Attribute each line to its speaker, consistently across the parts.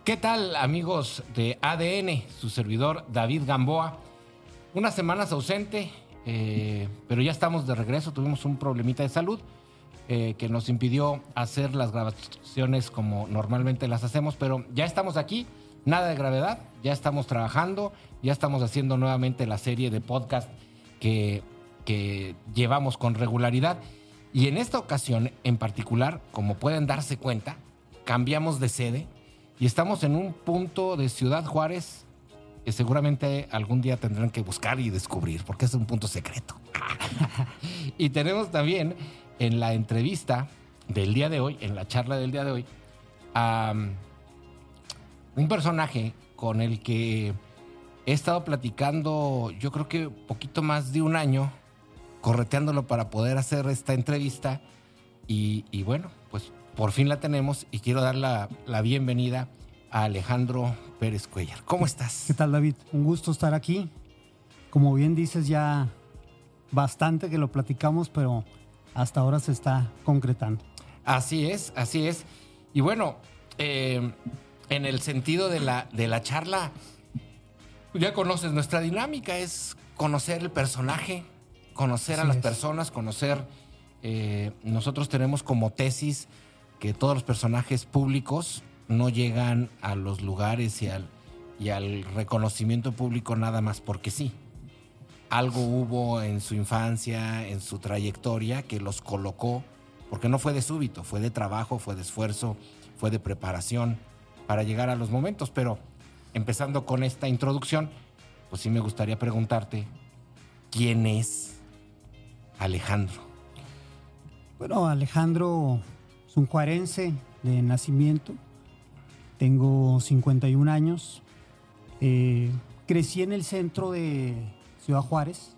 Speaker 1: ¿Qué tal, amigos de ADN? Su servidor David Gamboa. Unas semanas ausente, pero ya estamos de regreso. Tuvimos un problemita de salud que nos impidió hacer las grabaciones como normalmente las hacemos, pero ya estamos aquí, nada de gravedad, ya estamos trabajando, ya estamos haciendo nuevamente la serie de podcast que llevamos con regularidad. Y en esta ocasión en particular, como pueden darse cuenta, cambiamos de sede y estamos en un punto de Ciudad Juárez que seguramente algún día tendrán que buscar y descubrir, porque es un punto secreto. Y tenemos también en la entrevista del día de hoy, en la charla del día de hoy, a un personaje con el que he estado platicando, yo creo que poquito más de un año, correteándolo para poder hacer esta entrevista. Y bueno, pues por fin la tenemos y quiero dar la bienvenida a Alejandro Pérez Cuéllar. ¿Cómo estás?
Speaker 2: ¿Qué tal, David? Un gusto estar aquí. Como bien dices, ya bastante que lo platicamos, pero hasta ahora se está concretando.
Speaker 1: Así es, así es. Y bueno, en el sentido de la charla, ya conoces nuestra dinámica, es conocer el personaje, conocer a las personas, conocer... nosotros tenemos como tesis que todos los personajes públicos no llegan a los lugares y al reconocimiento público nada más porque sí. Algo hubo en su infancia, en su trayectoria, que los colocó, porque no fue de súbito, fue de trabajo, fue de esfuerzo, fue de preparación para llegar a los momentos. Pero empezando con esta introducción, pues sí me gustaría preguntarte, ¿quién es Alejandro?
Speaker 2: Bueno, Alejandro es un juarense de nacimiento. Tengo 51 años. Crecí en el centro de Ciudad Juárez.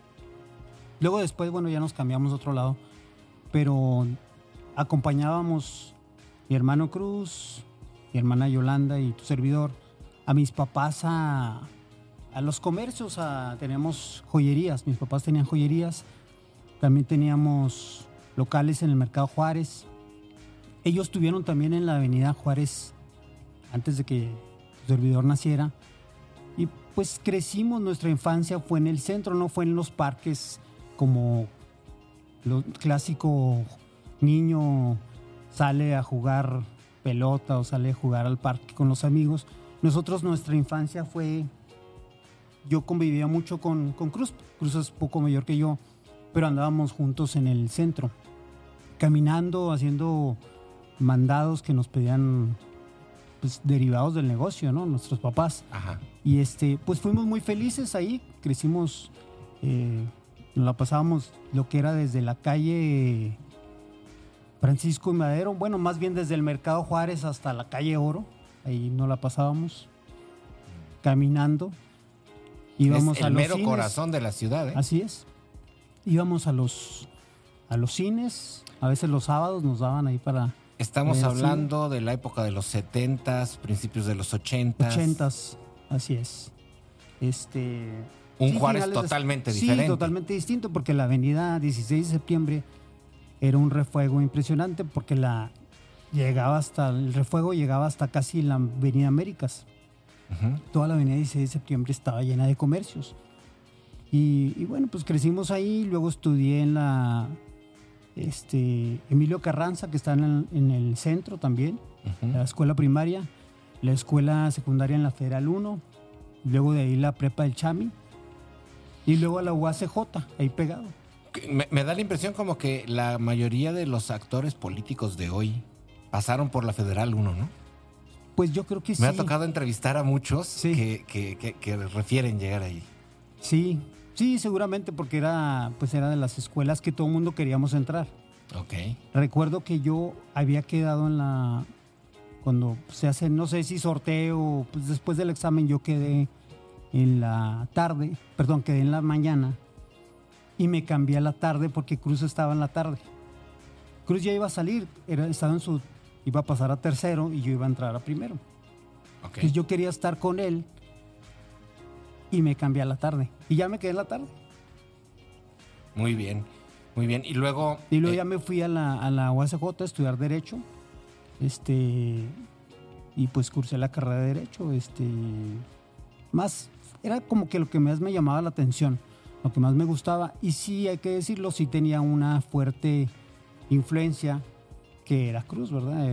Speaker 2: Luego después, bueno, ya nos cambiamos a otro lado. Pero acompañábamos mi hermano Cruz, mi hermana Yolanda y tu servidor a mis papás a los comercios. Teníamos joyerías. Mis papás tenían joyerías. También teníamos locales en el Mercado Juárez. Ellos tuvieron también en la Avenida Juárez antes de que tu servidor naciera. Y pues crecimos, nuestra infancia fue en el centro, no fue en los parques como lo clásico niño sale a jugar pelota o sale a jugar al parque con los amigos. Nosotros, nuestra infancia fue... Yo convivía mucho con Cruz. Cruz es poco mayor que yo, pero andábamos juntos en el centro, caminando, haciendo mandados que nos pedían, pues, derivados del negocio, ¿no? Nuestros papás.
Speaker 1: Ajá.
Speaker 2: Y pues fuimos muy felices ahí, crecimos, nos la pasábamos lo que era desde la calle Francisco y Madero, bueno, más bien desde el Mercado Juárez hasta la calle Oro, ahí nos la pasábamos caminando. Íbamos
Speaker 1: es el
Speaker 2: a los
Speaker 1: mero
Speaker 2: cines.
Speaker 1: Corazón de la ciudad, ¿eh?
Speaker 2: Así es. Íbamos a los cines, a veces los sábados nos daban ahí para...
Speaker 1: Estamos hablando de la época de los 70s, principios de los 80s.
Speaker 2: 80s, así es.
Speaker 1: Un Juárez totalmente diferente.
Speaker 2: Sí, totalmente distinto, porque la avenida 16 de septiembre era un refuego impresionante, porque el refuego llegaba hasta casi la avenida Américas.
Speaker 1: Uh-huh.
Speaker 2: Toda la avenida 16 de septiembre estaba llena de comercios. Y bueno, pues crecimos ahí, luego estudié en la Emilio Carranza, que está en el centro también,
Speaker 1: Uh-huh.
Speaker 2: la escuela primaria, la escuela secundaria en la Federal 1, luego de ahí la prepa del Chami, y luego a la UACJ, ahí pegado.
Speaker 1: Me da la impresión como que la mayoría de los actores políticos de hoy pasaron por la Federal 1, ¿no?
Speaker 2: Pues yo creo que sí.
Speaker 1: Me ha tocado entrevistar a muchos
Speaker 2: Sí.
Speaker 1: que refieren llegar ahí.
Speaker 2: Sí, seguramente porque era de las escuelas que todo el mundo queríamos entrar.
Speaker 1: Ok.
Speaker 2: Recuerdo que yo había quedado cuando se hace, no sé si sorteo, pues después del examen yo quedé en la tarde, quedé en la mañana y me cambié a la tarde porque Cruz estaba en la tarde. Cruz ya iba a salir, iba a pasar a tercero y yo iba a entrar a primero.
Speaker 1: Ok.
Speaker 2: Entonces yo quería estar con él y me cambié a la tarde. Y ya me quedé en la tarde.
Speaker 1: Muy bien, muy bien. Y luego...
Speaker 2: ya me fui a la UACJ a estudiar Derecho. y pues cursé la carrera de Derecho. Más, era como que lo que más me llamaba la atención, lo que más me gustaba. Y sí, hay que decirlo, sí tenía una fuerte influencia, que era Cruz, ¿verdad?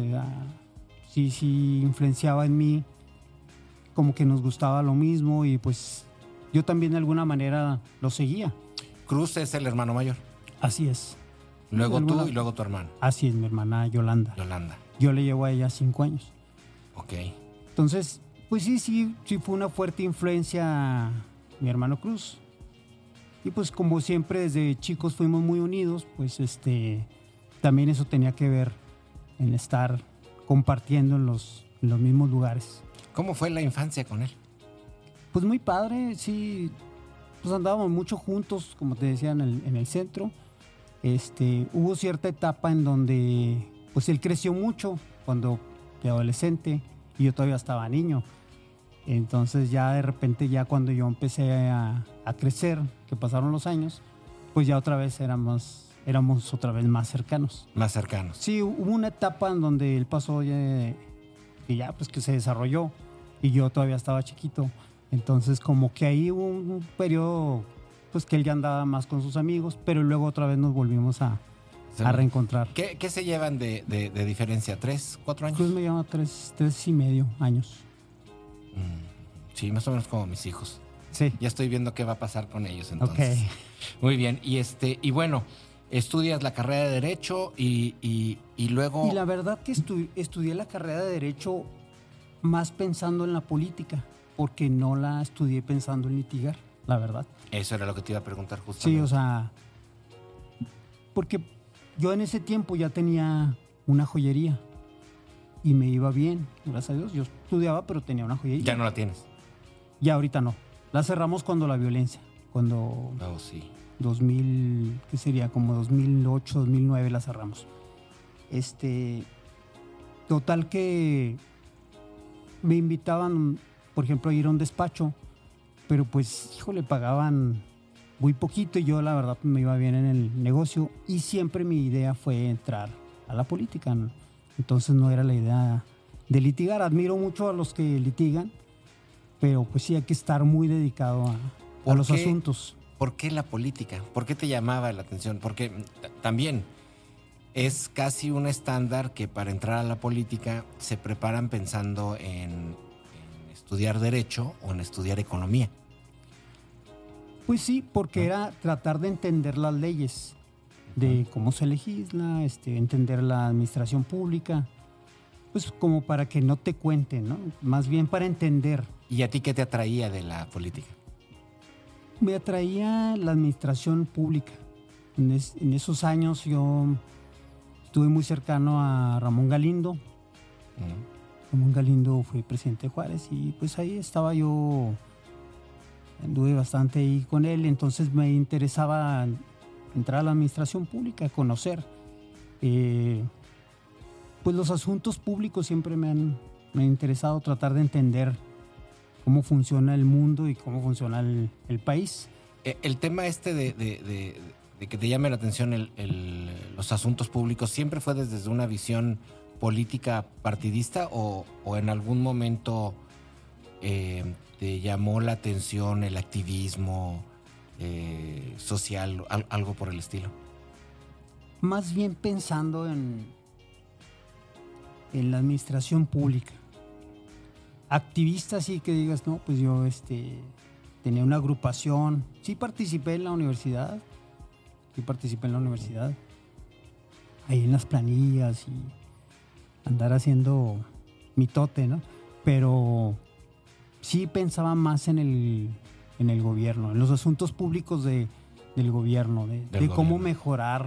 Speaker 2: Sí influenciaba en mí, como que nos gustaba lo mismo y pues yo también de alguna manera lo seguía.
Speaker 1: Cruz es el hermano mayor.
Speaker 2: Así es.
Speaker 1: Luego tú y luego tu hermano.
Speaker 2: Así es, mi hermana Yolanda.
Speaker 1: Yolanda.
Speaker 2: Yo le llevo a ella 5 años.
Speaker 1: Ok.
Speaker 2: Entonces, pues sí fue una fuerte influencia mi hermano Cruz. Y pues como siempre desde chicos fuimos muy unidos, pues también eso tenía que ver en estar compartiendo en los mismos lugares.
Speaker 1: ¿Cómo fue la infancia con él?
Speaker 2: Pues muy padre, sí. Pues andábamos mucho juntos, como te decía, en el centro. Hubo cierta etapa en donde pues él creció mucho cuando de adolescente y yo todavía estaba niño. Entonces ya de repente, ya cuando yo empecé a crecer, que pasaron los años, pues ya otra vez éramos otra vez más cercanos.
Speaker 1: Más cercanos.
Speaker 2: Sí, hubo una etapa en donde él pasó y ya pues que se desarrolló y yo todavía estaba chiquito. Entonces como que ahí hubo un periodo pues que él ya andaba más con sus amigos, pero luego otra vez nos volvimos a reencontrar.
Speaker 1: ¿Qué se llevan de diferencia? ¿3, 4 años?
Speaker 2: Cruz me lleva 3.5 años.
Speaker 1: Sí, más o menos como mis hijos.
Speaker 2: Sí.
Speaker 1: Ya estoy viendo qué va a pasar con ellos entonces.
Speaker 2: Ok.
Speaker 1: Muy bien. Y bueno, estudias la carrera de Derecho y luego...
Speaker 2: Y la verdad que estudié la carrera de Derecho más pensando en la política, porque no la estudié pensando en litigar, la verdad.
Speaker 1: Eso era lo que te iba a preguntar justamente.
Speaker 2: Sí, o sea, porque yo en ese tiempo ya tenía una joyería y me iba bien, gracias a Dios. Yo estudiaba, pero tenía una joyería.
Speaker 1: ¿Ya no la tienes?
Speaker 2: Ya ahorita no. La cerramos cuando la violencia, cuando...
Speaker 1: Oh, sí.
Speaker 2: 2000, ¿qué sería? Como 2008, 2009 la cerramos. Total que me invitaban, por ejemplo, a ir a un despacho, pero pues, híjole, pagaban muy poquito y yo la verdad me iba bien en el negocio y siempre mi idea fue entrar a la política, ¿no? Entonces no era la idea de litigar. Admiro mucho a los que litigan, pero pues sí hay que estar muy dedicado a los asuntos.
Speaker 1: ¿Por qué la política? ¿Por qué te llamaba la atención? Porque también es casi un estándar que para entrar a la política se preparan pensando en estudiar Derecho o en estudiar Economía.
Speaker 2: Pues sí, porque era tratar de entender las leyes, de cómo se legisla, entender la administración pública, pues como para que no te cuenten, ¿no? Más bien para entender.
Speaker 1: ¿Y a ti qué te atraía de la política?
Speaker 2: Me atraía la administración pública. En esos años yo estuve muy cercano a Ramón Galindo. Ramón Galindo fue presidente de Juárez y pues ahí estaba yo, anduve bastante ahí con él, entonces me interesaba entrar a la administración pública, conocer. Pues los asuntos públicos siempre me han interesado, tratar de entender cómo funciona el mundo y cómo funciona el país.
Speaker 1: El tema de que te llame la atención los asuntos públicos, ¿siempre fue desde una visión política partidista o en algún momento te llamó la atención el activismo social, algo por el estilo?
Speaker 2: Más bien pensando en la administración pública. Activista, sí que digas, no, pues yo tenía una agrupación. Sí participé en la universidad. Ahí en las planillas y andar haciendo mitote, ¿no? Pero sí pensaba más en el gobierno, en los asuntos públicos del gobierno, de cómo mejorar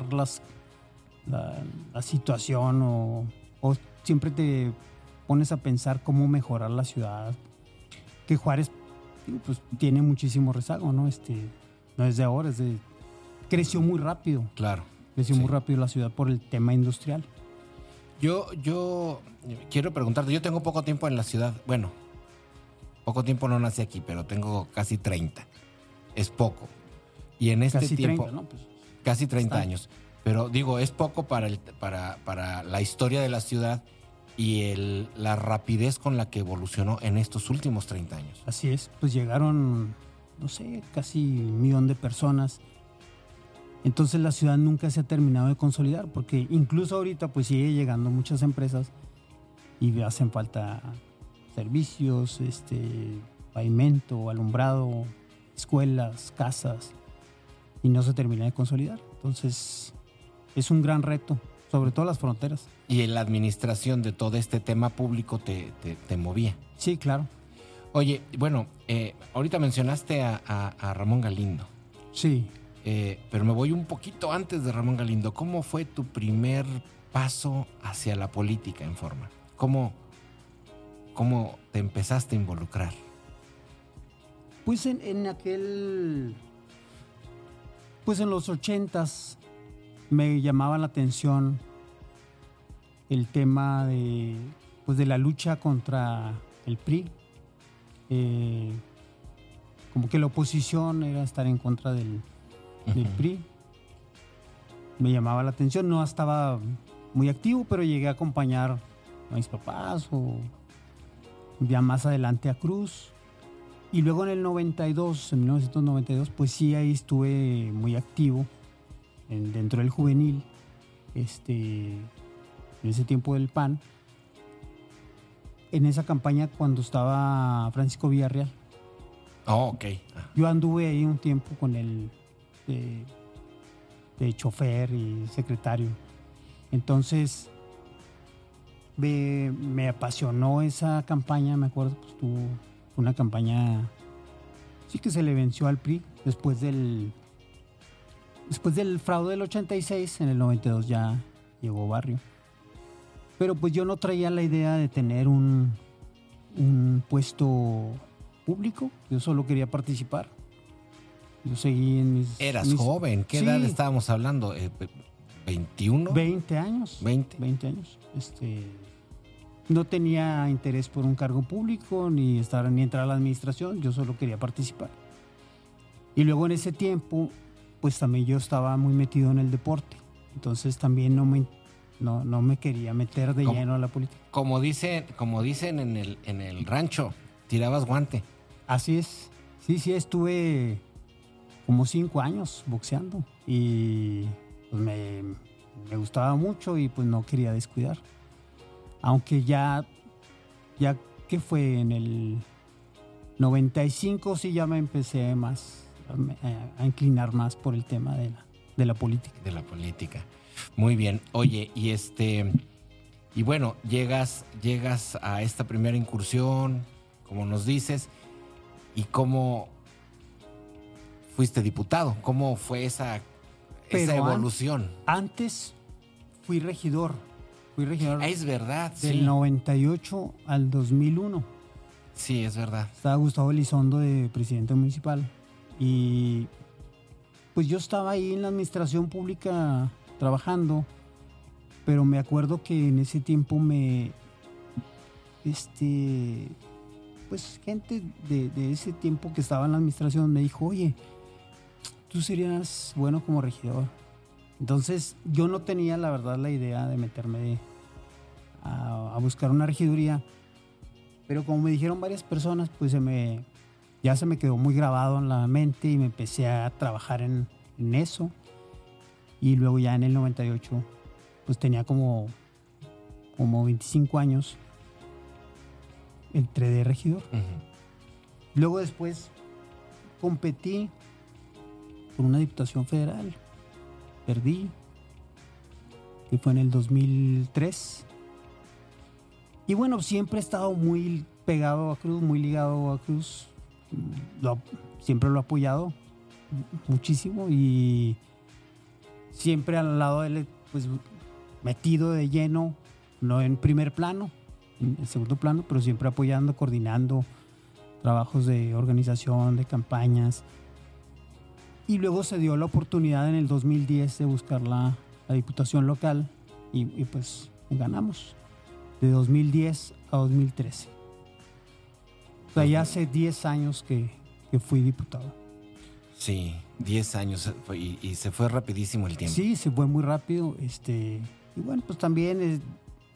Speaker 2: la situación o siempre te pones a pensar cómo mejorar la ciudad. Que Juárez pues, tiene muchísimo rezago, ¿no? No es de ahora, creció muy rápido.
Speaker 1: Claro.
Speaker 2: Creció muy rápido la ciudad por el tema industrial.
Speaker 1: Yo quiero preguntarte, yo tengo poco tiempo en la ciudad. Bueno, poco tiempo no nací aquí, pero tengo casi 30. Es poco. Y en este
Speaker 2: casi
Speaker 1: tiempo...
Speaker 2: 30, ¿no? Pues,
Speaker 1: casi 30 años. Pero digo, es poco para la historia de la ciudad y la rapidez con la que evolucionó en estos últimos 30 años.
Speaker 2: Así es, pues llegaron, no sé, casi 1,000,000 de personas. Entonces la ciudad nunca se ha terminado de consolidar, porque incluso ahorita pues sigue llegando muchas empresas y hacen falta servicios, pavimento, alumbrado, escuelas, casas, y no se termina de consolidar. Entonces es un gran reto, sobre todo las fronteras.
Speaker 1: Y en la administración de todo este tema público te movía.
Speaker 2: Sí, claro.
Speaker 1: Oye, bueno, ahorita mencionaste a Ramón Galindo.
Speaker 2: Sí.
Speaker 1: Pero me voy un poquito antes de Ramón Galindo. ¿Cómo fue tu primer paso hacia la política en forma? ¿Cómo te empezaste a involucrar?
Speaker 2: Pues en aquel... Pues en los 80s me llamaba la atención el tema de la lucha contra el PRI. Como que la oposición era estar en contra del PRI. Me llamaba la atención, no estaba muy activo, pero llegué a acompañar a mis papás o ya más adelante a Cruz. Y luego en 1992, pues sí, ahí estuve muy activo dentro del juvenil, en ese tiempo del PAN, en esa campaña cuando estaba Francisco Villarreal.
Speaker 1: Oh, ok.
Speaker 2: Yo anduve ahí un tiempo con él de chofer y secretario. Entonces me apasionó esa campaña, me acuerdo, pues fue una campaña sí que se le venció al PRI después del fraude del 86. En el 92 ya llegó Barrio, pero pues yo no traía la idea de tener un puesto público, yo solo quería participar. Yo seguí en mis...
Speaker 1: Eras joven, ¿qué edad estábamos hablando? ¿21?
Speaker 2: 20 años. 20 años. No tenía interés por un cargo público, ni entrar a la administración, yo solo quería participar. Y luego en ese tiempo, pues también yo estaba muy metido en el deporte. Entonces también no me quería meter de lleno a la política.
Speaker 1: Como dicen en el rancho, tirabas guante.
Speaker 2: Así es. Sí, estuve como 5 años boxeando y pues me gustaba mucho y pues no quería descuidar. Aunque ya que fue en el 95, sí ya me empecé a inclinar más por el tema de la política.
Speaker 1: De la política. Muy bien. Oye, y bueno, llegas a esta primera incursión, como nos dices, y cómo fuiste diputado. ¿Cómo fue esa evolución?
Speaker 2: Antes fui regidor.
Speaker 1: Es verdad,
Speaker 2: del 98 al 2001.
Speaker 1: Sí, es verdad.
Speaker 2: Estaba Gustavo Elizondo de presidente municipal. Y pues yo estaba ahí en la administración pública trabajando, pero me acuerdo que en ese tiempo pues gente de ese tiempo que estaba en la administración me dijo, oye, tú serías bueno como regidor. Entonces yo no tenía la verdad la idea de meterme a buscar una regiduría, pero como me dijeron varias personas, pues ya se me quedó muy grabado en la mente y me empecé a trabajar en eso. Y luego ya en el 98 pues tenía como 25 años, entré de regidor. Luego después competí por una diputación federal, perdí, que fue en el 2003. Y bueno, siempre he estado muy pegado a Cruz, muy ligado a Cruz. Siempre lo he apoyado muchísimo y siempre al lado de él, pues metido de lleno, no en primer plano, en segundo plano, pero siempre apoyando, coordinando trabajos de organización, de campañas. Y luego se dio la oportunidad en el 2010 de buscar la diputación local y pues ganamos de 2010 a 2013. O sea, ya hace 10 años que fui diputado.
Speaker 1: Sí, 10 años y se fue rapidísimo el tiempo.
Speaker 2: Sí, se fue muy rápido. Y bueno, pues también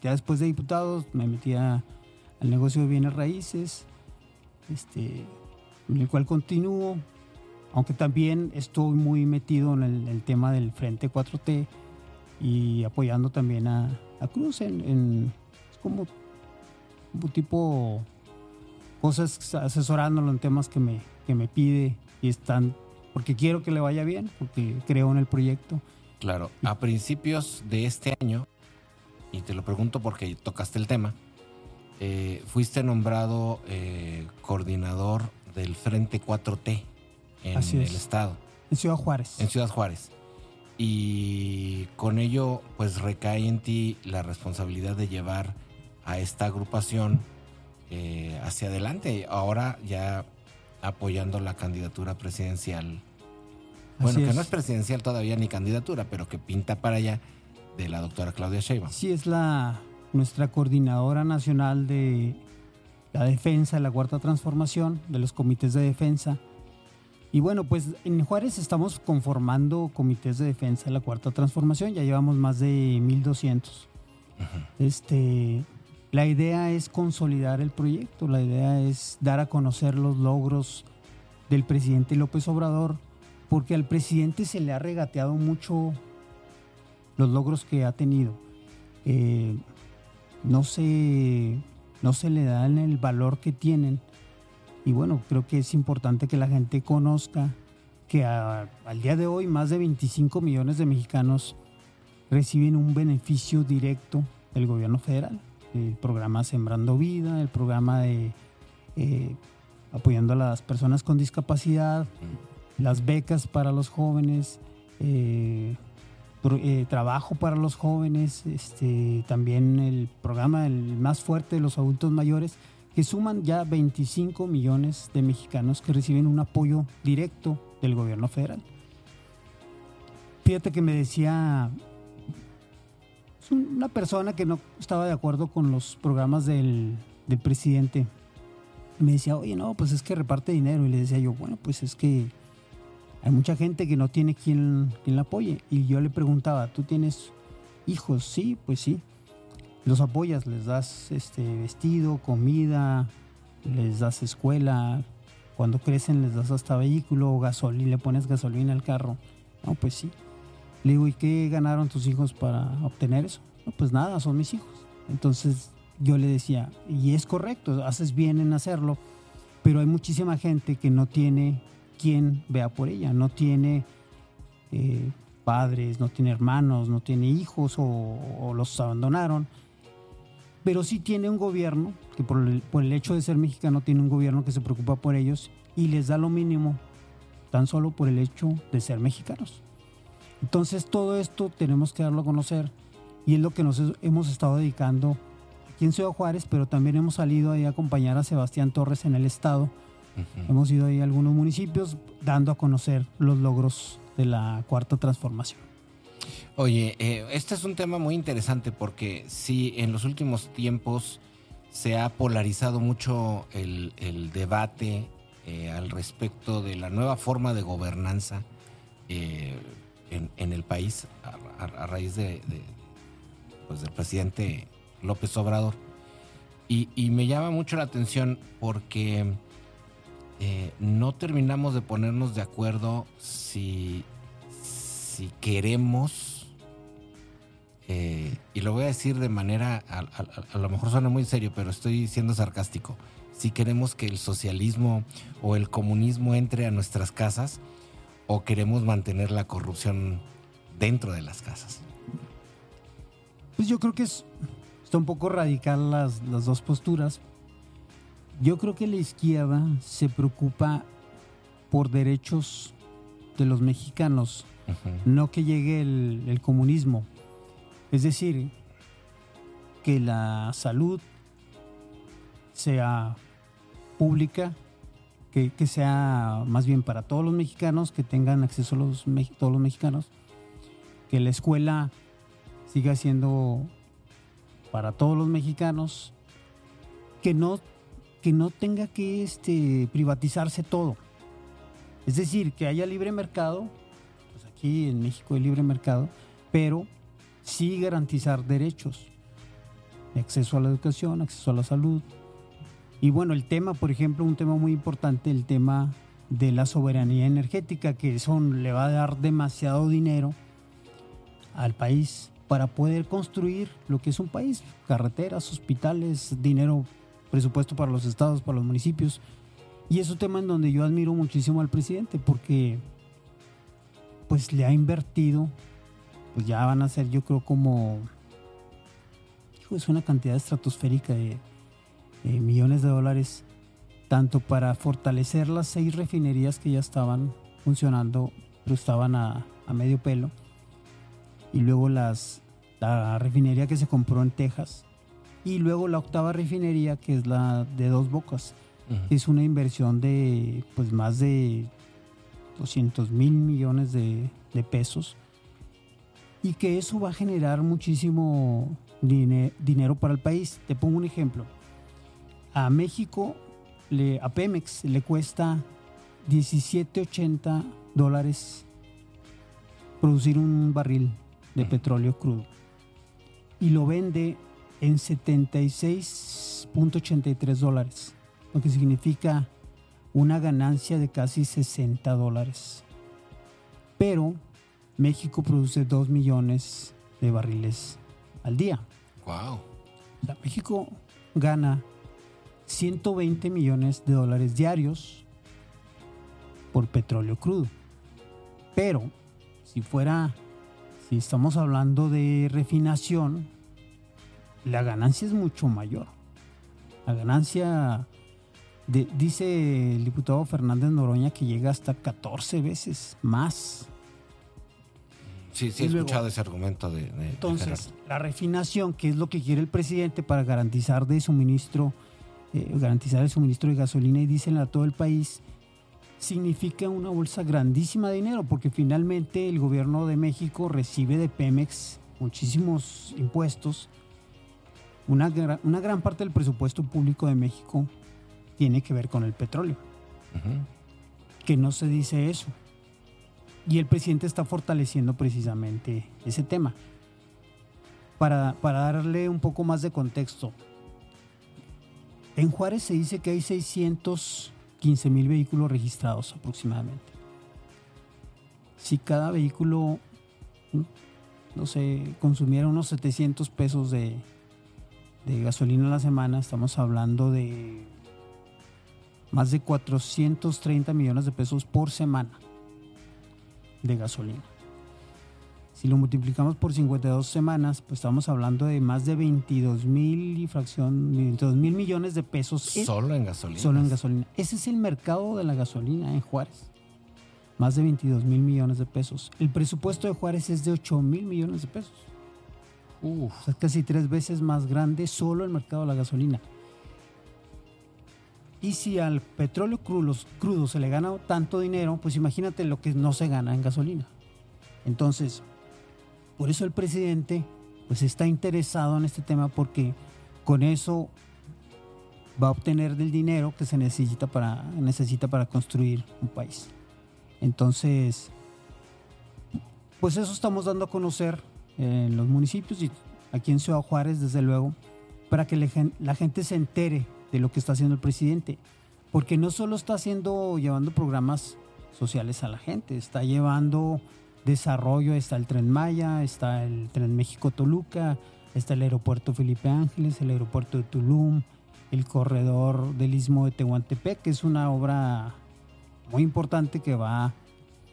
Speaker 2: ya después de diputados me metí al negocio de bienes raíces, en el cual continúo, aunque también estoy muy metido en el tema del Frente 4T y apoyando también a Cruz es como tipo cosas, asesorándolo en temas que me pide y están, porque quiero que le vaya bien, porque creo en el proyecto.
Speaker 1: Claro, a principios de este año, y te lo pregunto porque tocaste el tema, fuiste nombrado coordinador del Frente 4T en el estado.
Speaker 2: En Ciudad Juárez.
Speaker 1: En Ciudad Juárez. Y con ello, pues recae en ti la responsabilidad de llevar a esta agrupación hacia adelante. Ahora ya apoyando la candidatura presidencial. Bueno, que no es presidencial todavía ni candidatura, pero que pinta para allá, de la doctora Claudia Sheinbaum.
Speaker 2: Sí, es nuestra coordinadora nacional de la defensa, de la Cuarta Transformación, de los comités de defensa. Y bueno, pues en Juárez estamos conformando comités de defensa de la Cuarta Transformación, ya llevamos más de 1,200. Uh-huh. La idea es consolidar el proyecto, la idea es dar a conocer los logros del presidente López Obrador, porque al presidente se le ha regateado mucho los logros que ha tenido. No se le dan el valor que tienen. Y bueno, creo que es importante que la gente conozca que al día de hoy más de 25 millones de mexicanos reciben un beneficio directo del gobierno federal. El programa Sembrando Vida, el programa de apoyando a las personas con discapacidad, las becas para los jóvenes, trabajo para los jóvenes, también el programa el más fuerte de los adultos mayores, que suman ya 25 millones de mexicanos que reciben un apoyo directo del gobierno federal. Fíjate que me decía una persona que no estaba de acuerdo con los programas del presidente. Me decía, oye, no, pues es que reparte dinero. Y le decía yo, bueno, pues es que hay mucha gente que no tiene quien la apoye. Y yo le preguntaba, ¿tú tienes hijos? Sí, pues sí. Los apoyas, les das vestido, comida, les das escuela. Cuando crecen les das hasta vehículo o gasolina, le pones gasolina al carro. No, pues sí. Le digo, ¿y qué ganaron tus hijos para obtener eso? No, pues nada, son mis hijos. Entonces yo le decía, y es correcto, haces bien en hacerlo, pero hay muchísima gente que no tiene quien vea por ella, no tiene padres, no tiene hermanos, no tiene hijos o los abandonaron, pero sí tiene un gobierno que por el hecho de ser mexicano tiene un gobierno que se preocupa por ellos y les da lo mínimo tan solo por el hecho de ser mexicanos. Entonces todo esto tenemos que darlo a conocer y es lo que nos hemos estado dedicando aquí en Ciudad Juárez, pero también hemos salido ahí a acompañar a Sebastián Torres en el estado. Uh-huh. Hemos ido ahí a algunos municipios dando a conocer los logros de la Cuarta Transformación.
Speaker 1: Oye, este es un tema muy interesante porque sí, en los últimos tiempos se ha polarizado mucho el debate al respecto de la nueva forma de gobernanza en el país a raíz pues del presidente López Obrador. Y me llama mucho la atención porque no terminamos de ponernos de acuerdo si queremos, y lo voy a decir de manera, a lo mejor suena muy serio, pero estoy siendo sarcástico, si queremos que el socialismo o el comunismo entre a nuestras casas o queremos mantener la corrupción dentro de las casas.
Speaker 2: Pues yo creo que está un poco radical las dos posturas. Yo creo que la izquierda se preocupa por derechos de los mexicanos, uh-huh, no que llegue el comunismo. Es decir, que la salud sea pública, que sea más bien para todos los mexicanos, que tengan acceso todos los mexicanos, que la escuela siga siendo para todos los mexicanos, que no tenga que privatizarse todo. Es decir, que haya libre mercado, pues aquí en México hay libre mercado, pero sí garantizar derechos. acceso a la educación, acceso a la salud. Y bueno, el tema, por ejemplo, un tema muy importante, el tema de la soberanía energética, que eso le va a dar demasiado dinero al país para poder construir lo que es un país, carreteras, hospitales, dinero, presupuesto para los estados, para los municipios. Y es un tema en donde yo admiro muchísimo al presidente porque pues le ha invertido, pues ya van a ser yo creo como, es una cantidad estratosférica de millones de dólares, tanto para fortalecer las 6 refinerías que ya estaban funcionando, pero estaban a medio pelo, y luego la refinería que se compró en Texas, y luego la 8ª refinería, que es la de Dos Bocas. Es una inversión de pues más de 200,000 millones de pesos, y que eso va a generar muchísimo dinero para el país. Te pongo un ejemplo. A México, a Pemex le cuesta $17.80 producir un barril de petróleo crudo y lo vende en $76.83, lo que significa una ganancia de casi $60. Pero México produce 2 millones de barriles al día.
Speaker 1: Wow.
Speaker 2: O sea, México gana $120 millones diarios por petróleo crudo. Pero si estamos hablando de refinación, la ganancia es mucho mayor. La ganancia, dice el diputado Fernández Noroña, que llega hasta 14 veces más.
Speaker 1: Sí, he escuchado ese argumento de
Speaker 2: entonces, la refinación, que es lo que quiere el presidente para garantizar el suministro de gasolina y diésel a todo el país, significa una bolsa grandísima de dinero, porque finalmente el gobierno de México recibe de Pemex muchísimos impuestos. Una gran parte del presupuesto público de México tiene que ver con el petróleo. Que no se dice eso. Y el presidente está fortaleciendo precisamente ese tema. Para darle un poco más de contexto, en Juárez se dice que hay 615,000 vehículos registrados aproximadamente. Si cada vehículo, no sé, consumiera unos 700 pesos de gasolina a la semana, estamos hablando de más de 430 millones de pesos por semana de gasolina. Si lo multiplicamos por 52 semanas, pues estamos hablando de más de 22,000 millones de pesos.
Speaker 1: Solo en gasolina.
Speaker 2: Solo en gasolina. Ese es el mercado de la gasolina en Juárez. Más de 22,000 millones de pesos. El presupuesto de Juárez es de 8,000 millones de pesos. O sea, casi 3 veces más grande solo el mercado de la gasolina. Y si al petróleo crudo se le gana tanto dinero, pues imagínate lo que no se gana en gasolina. Entonces, por eso el presidente pues está interesado en este tema, porque con eso va a obtener del dinero que se necesita para construir un país. Entonces, pues eso estamos dando a conocer en los municipios y aquí en Ciudad Juárez, desde luego, para que la gente se entere de lo que está haciendo el presidente, porque no solo está llevando programas sociales a la gente, está llevando desarrollo. Está el Tren Maya, está el Tren México-Toluca, está el aeropuerto Felipe Ángeles, el aeropuerto de Tulum, el corredor del Istmo de Tehuantepec, que es una obra muy importante que va a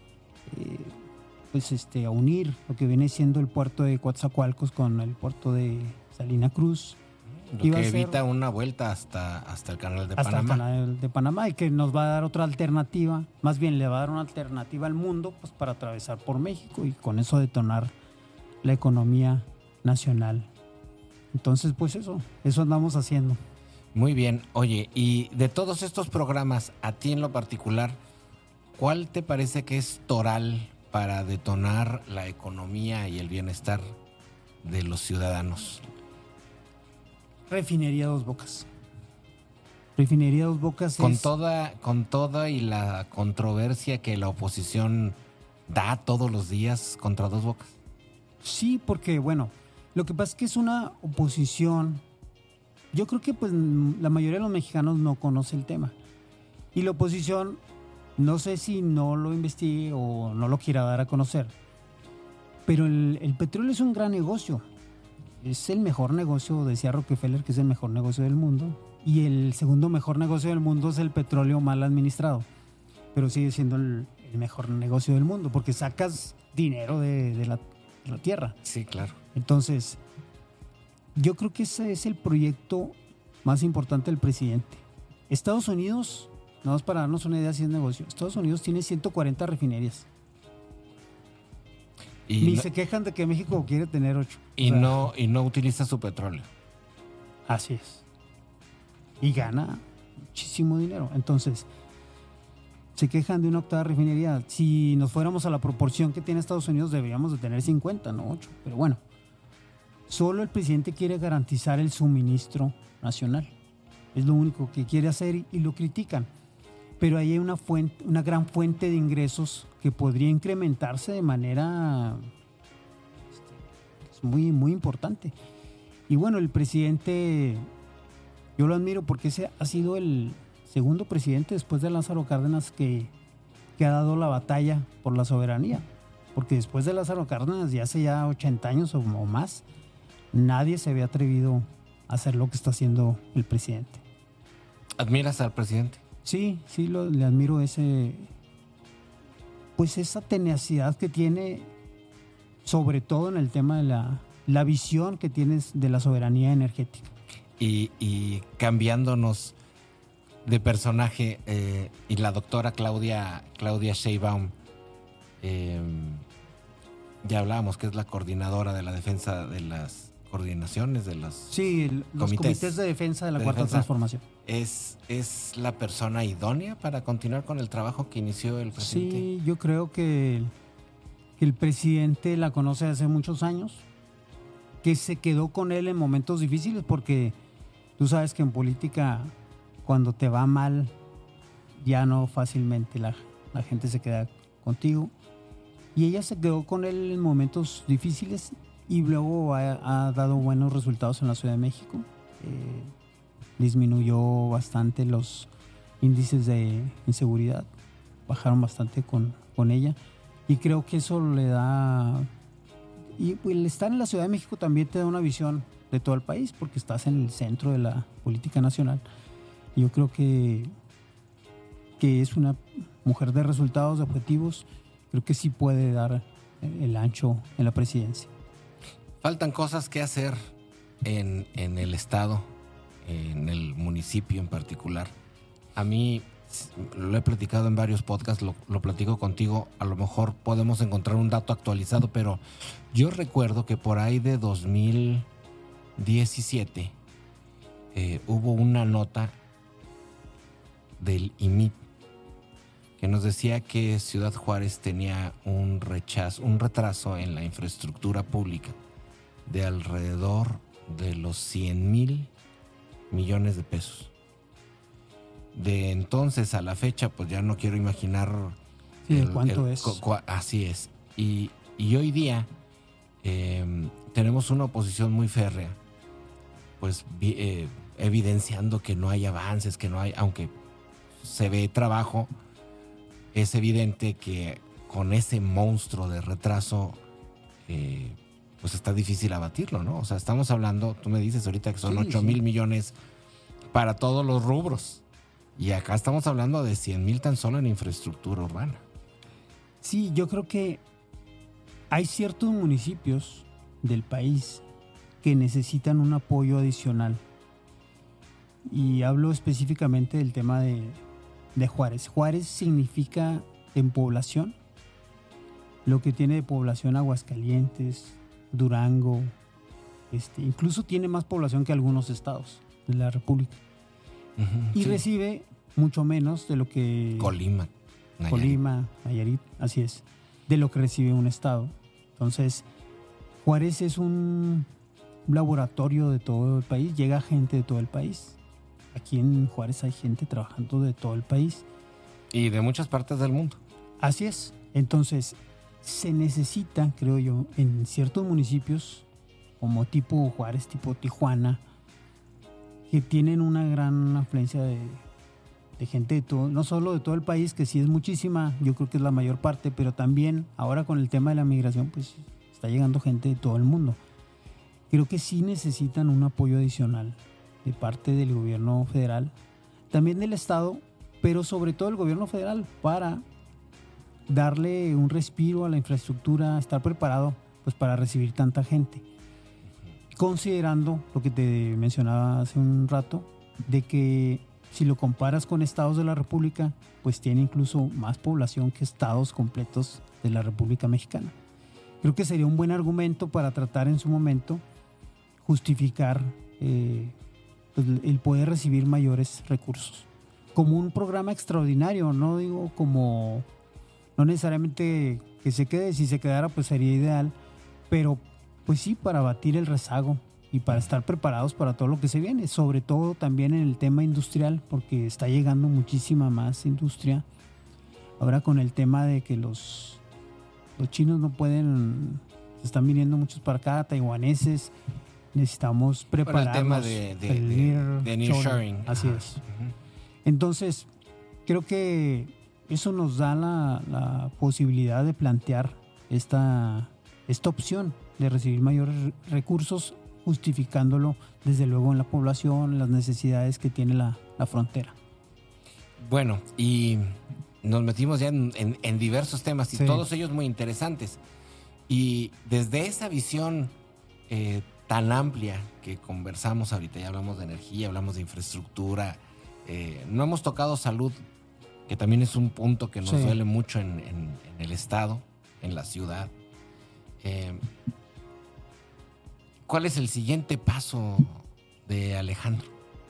Speaker 2: unir lo que viene siendo el puerto de Coatzacoalcos con el puerto de Salina Cruz.
Speaker 1: Lo que evita una vuelta hasta el canal de Panamá.
Speaker 2: Hasta el canal de Panamá, y que nos va a dar otra alternativa, más bien le va a dar una alternativa al mundo, pues, para atravesar por México y con eso detonar la economía nacional. Entonces, pues eso andamos haciendo.
Speaker 1: Muy bien. Oye, y de todos estos programas, a ti en lo particular, ¿cuál te parece que es toral para detonar la economía y el bienestar de los ciudadanos?
Speaker 2: Refinería Dos Bocas. Refinería Dos Bocas
Speaker 1: con toda y la controversia que la oposición da todos los días contra Dos Bocas.
Speaker 2: Sí, porque bueno, lo que pasa es que es una oposición yo creo que pues la mayoría de los mexicanos no conoce el tema. Y la oposición, no sé si no lo investigue o no lo quiera dar a conocer, pero el petróleo es un gran negocio. Es el mejor negocio, decía Rockefeller, que es el mejor negocio del mundo. Y el segundo mejor negocio del mundo es el petróleo mal administrado. Pero sigue siendo el mejor negocio del mundo, porque sacas dinero de la tierra.
Speaker 1: Sí, claro.
Speaker 2: Entonces, yo creo que ese es el proyecto más importante del presidente. Estados Unidos, nada más para darnos una idea si es negocio, Estados Unidos tiene 140 refinerías. Ni se quejan de que México quiere tener 8.
Speaker 1: Y no utiliza su petróleo.
Speaker 2: Así es. Y gana muchísimo dinero. Entonces, se quejan de una octava refinería. Si nos fuéramos a la proporción que tiene Estados Unidos, deberíamos de tener 50, no 8. Pero bueno, solo el presidente quiere garantizar el suministro nacional. Es lo único que quiere hacer y lo critican. Pero ahí hay una gran fuente de ingresos que podría incrementarse de manera muy, muy importante. Y bueno, el presidente, yo lo admiro porque ese ha sido el segundo presidente después de Lázaro Cárdenas que ha dado la batalla por la soberanía. Porque después de Lázaro Cárdenas, ya hace ya 80 años o más, nadie se había atrevido a hacer lo que está haciendo el presidente.
Speaker 1: ¿Admiras al presidente?
Speaker 2: Sí, le admiro esa tenacidad que tiene, sobre todo en el tema de la visión que tienes de la soberanía energética.
Speaker 1: Y cambiándonos de personaje, y la doctora Claudia Sheinbaum, ya hablábamos que es la coordinadora de la defensa de las coordinaciones de los
Speaker 2: los comités de defensa de la Cuarta Transformación.
Speaker 1: ¿Es la persona idónea para continuar con el trabajo que inició el presidente?
Speaker 2: Sí, yo creo que el presidente la conoce hace muchos años, que se quedó con él en momentos difíciles, porque tú sabes que en política, cuando te va mal, ya no fácilmente la gente se queda contigo. Y ella se quedó con él en momentos difíciles y luego ha dado buenos resultados en la Ciudad de México. Disminuyó bastante los índices de inseguridad, bajaron bastante con ella, y creo que eso le da, y el estar en la Ciudad de México también te da una visión de todo el país, porque estás en el centro de la política nacional. Y yo creo que es una mujer de resultados, de objetivos. Creo que sí puede dar el ancho en la presidencia.
Speaker 1: Faltan cosas que hacer en el estado, en el municipio en particular. A mí, lo he platicado en varios podcasts, lo platico contigo, a lo mejor podemos encontrar un dato actualizado, pero yo recuerdo que por ahí de 2017 hubo una nota del IMIP que nos decía que Ciudad Juárez tenía un retraso en la infraestructura pública de alrededor de los 100,000 millones de pesos. De entonces a la fecha, pues ya no quiero imaginar
Speaker 2: cuánto es.
Speaker 1: Así es. Y hoy día tenemos una oposición muy férrea, pues evidenciando que no hay avances, que no hay, aunque se ve trabajo, es evidente que con ese monstruo de retraso, pues está difícil abatirlo, ¿no? O sea, estamos hablando, tú me dices ahorita que son 8,000 millones para todos los rubros. Y acá estamos hablando de 100,000 tan solo en infraestructura urbana.
Speaker 2: Sí, yo creo que hay ciertos municipios del país que necesitan un apoyo adicional. Y hablo específicamente del tema de Juárez. Juárez significa en población lo que tiene de población Aguascalientes, Durango, incluso tiene más población que algunos estados de la República. Y recibe mucho menos de lo que
Speaker 1: Colima,
Speaker 2: Nayarit, así es, de lo que recibe un estado. Entonces, Juárez es un laboratorio de todo el país, llega gente de todo el país. Aquí en Juárez hay gente trabajando de todo el país.
Speaker 1: Y de muchas partes del mundo.
Speaker 2: Así es. Entonces, se necesita, creo yo, en ciertos municipios, como tipo Juárez, tipo Tijuana, que tienen una gran afluencia de gente de todo, no solo de todo el país, que sí es muchísima, yo creo que es la mayor parte, pero también ahora con el tema de la migración, pues está llegando gente de todo el mundo. Creo que sí necesitan un apoyo adicional de parte del gobierno federal, también del estado, pero sobre todo el gobierno federal, para darle un respiro a la infraestructura, estar preparado pues para recibir tanta gente. Considerando lo que te mencionaba hace un rato, de que si lo comparas con estados de la República, pues tiene incluso más población que estados completos de la República Mexicana. Creo que sería un buen argumento para tratar en su momento justificar pues, el poder recibir mayores recursos. Como un programa extraordinario, no digo como, no necesariamente que se quede, si se quedara pues sería ideal, pero pues sí, para abatir el rezago y para estar preparados para todo lo que se viene, sobre todo también en el tema industrial, porque está llegando muchísima más industria. Ahora con el tema de que los chinos no pueden, se están viniendo muchos para acá, taiwaneses, necesitamos prepararnos.
Speaker 1: Por el tema de nearshoring.
Speaker 2: Así es. Entonces, creo que eso nos da la posibilidad de plantear esta opción de recibir mayores recursos, justificándolo desde luego en la población, en las necesidades que tiene la frontera.
Speaker 1: Bueno, y nos metimos ya en diversos temas y sí, todos ellos muy interesantes. Y desde esa visión tan amplia que conversamos ahorita, ya hablamos de energía, hablamos de infraestructura, no hemos tocado salud, que también es un punto que nos duele mucho en el estado, en la ciudad. ¿Cuál es el siguiente paso de Alejandro?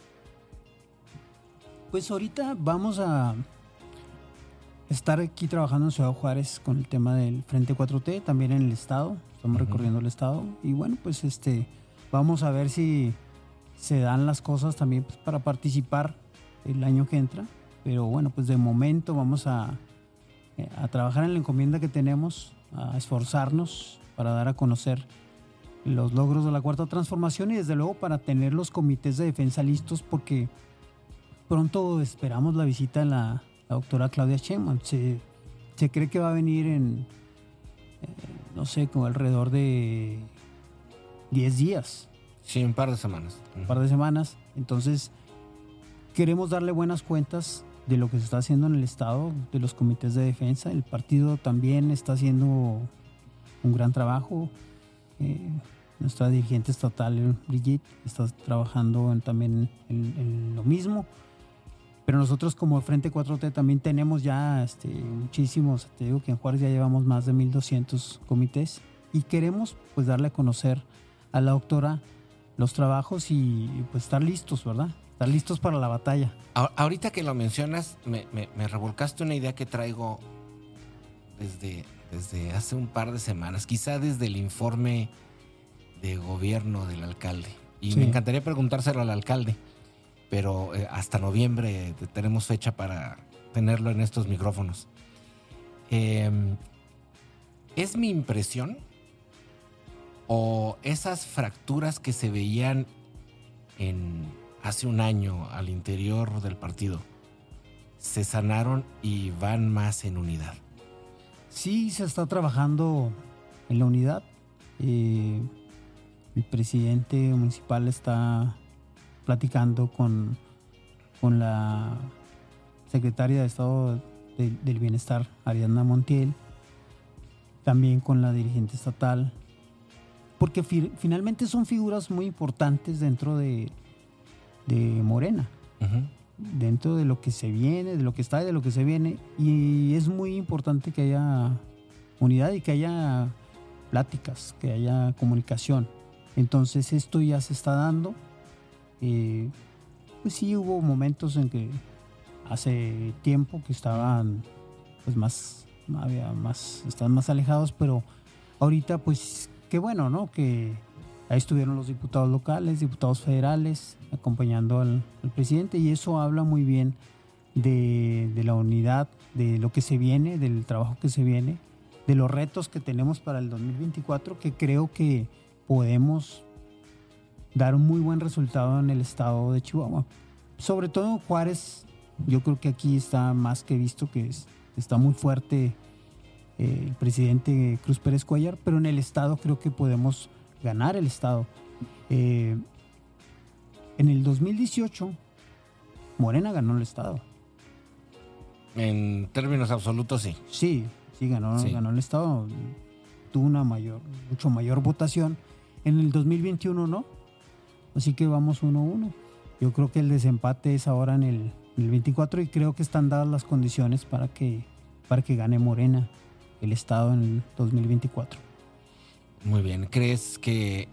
Speaker 2: Pues ahorita vamos a estar aquí trabajando en Ciudad Juárez con el tema del Frente 4T, también en el estado, estamos recorriendo el estado y bueno, pues vamos a ver si se dan las cosas también pues, para participar el año que entra, pero bueno, pues de momento vamos a trabajar en la encomienda que tenemos, a esforzarnos para dar a conocer los logros de la Cuarta Transformación y desde luego para tener los comités de defensa listos, porque pronto esperamos la visita de la doctora Claudia Sheinbaum. Se cree que va a venir en, no sé, como alrededor de 10 días.
Speaker 1: Sí, un par de semanas.
Speaker 2: Un par de semanas. Entonces, queremos darle buenas cuentas de lo que se está haciendo en el Estado, de los comités de defensa. El partido también está haciendo un gran trabajo. Nuestra dirigente estatal, Brigitte, está trabajando también en lo mismo. Pero nosotros como Frente 4T también tenemos ya muchísimos, te digo que en Juárez ya llevamos más de 1,200 comités y queremos pues darle a conocer a la doctora los trabajos y pues estar listos, ¿verdad? Estar listos para la batalla.
Speaker 1: Ahorita que lo mencionas, me revolcaste una idea que traigo desde hace un par de semanas, quizá desde el informe de gobierno del alcalde. Y me encantaría preguntárselo al alcalde, pero hasta noviembre tenemos fecha para tenerlo en estos micrófonos. ¿Es mi impresión o esas fracturas que se veían hace un año al interior del partido se sanaron y van más en unidad?
Speaker 2: Sí, se está trabajando en la unidad. El presidente municipal está platicando con la secretaria de Estado del Bienestar, Ariadna Montiel, también con la dirigente estatal, porque finalmente son figuras muy importantes dentro de Morena, dentro de lo que se viene, de lo que está y de lo que se viene, y es muy importante que haya unidad y que haya pláticas, que haya comunicación. Entonces esto ya se está dando. Pues sí, hubo momentos en que hace tiempo que estaban pues estaban más alejados, pero ahorita pues qué bueno, ¿no? Que ahí estuvieron los diputados locales, diputados federales acompañando al presidente, y eso habla muy bien de la unidad, de lo que se viene, del trabajo que se viene, de los retos que tenemos para el 2024, que creo que podemos dar un muy buen resultado en el estado de Chihuahua. Sobre todo en Juárez, yo creo que aquí está más que visto que está muy fuerte el presidente Cruz Pérez Cuellar, pero en el estado creo que podemos ganar el estado. En el 2018, Morena ganó el estado.
Speaker 1: En términos absolutos, sí.
Speaker 2: Sí, ganó el estado. Tuvo una mucho mayor votación. En el 2021 no. Así que vamos 1-1. Yo creo que el desempate es ahora en el 24 y creo que están dadas las condiciones para que gane Morena el estado en el 2024.
Speaker 1: Muy bien. ¿Crees que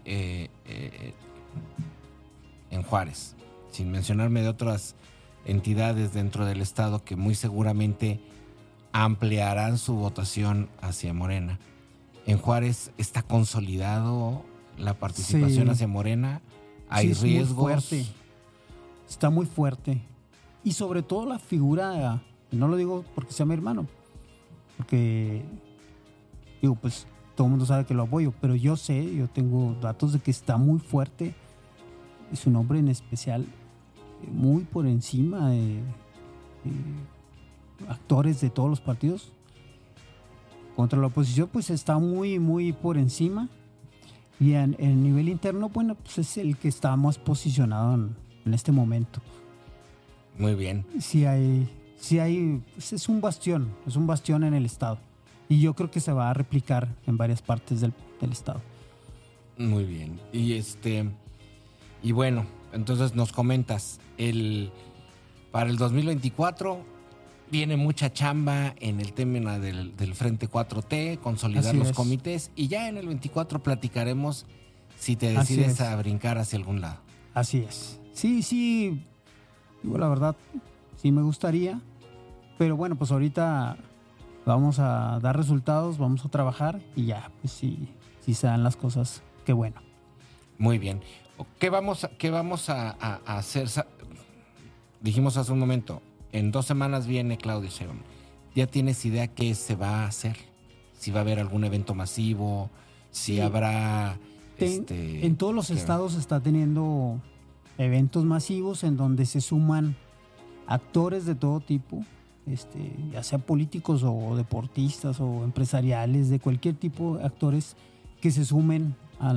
Speaker 1: en Juárez, sin mencionarme de otras entidades dentro del estado que muy seguramente ampliarán su votación hacia Morena, en Juárez está consolidado la participación hacia Morena? ¿Hay riesgos?
Speaker 2: Muy fuerte. Está muy fuerte. Y sobre todo la figura, no lo digo porque sea mi hermano, porque digo, pues todo el mundo sabe que lo apoyo, pero yo tengo datos de que está muy fuerte. Es un hombre en especial muy por encima de actores de todos los partidos. Contra la oposición, pues está muy, muy por encima. Y en nivel interno, bueno, pues es el que está más posicionado en este momento.
Speaker 1: Muy bien.
Speaker 2: Sí hay, pues es un bastión en el estado. Y yo creo que se va a replicar en varias partes del estado.
Speaker 1: Muy bien. Y bueno, entonces nos comentas, para el 2024 viene mucha chamba en el tema del Frente 4T, consolidar los comités, y ya en el 24 platicaremos si te decides a brincar hacia algún lado.
Speaker 2: Así es. Sí, digo la verdad, sí me gustaría, pero bueno, pues ahorita vamos a dar resultados, vamos a trabajar y ya, pues si se dan las cosas, qué bueno.
Speaker 1: Muy bien. ¿Qué vamos a hacer? Dijimos hace un momento, en 2 semanas viene Claudia Sheinbaum. ¿Ya tienes idea qué se va a hacer? Si va a haber algún evento masivo, si habrá...
Speaker 2: En todos los estados está teniendo eventos masivos en donde se suman actores de todo tipo, ya sea políticos o deportistas o empresariales, de cualquier tipo de actores que se sumen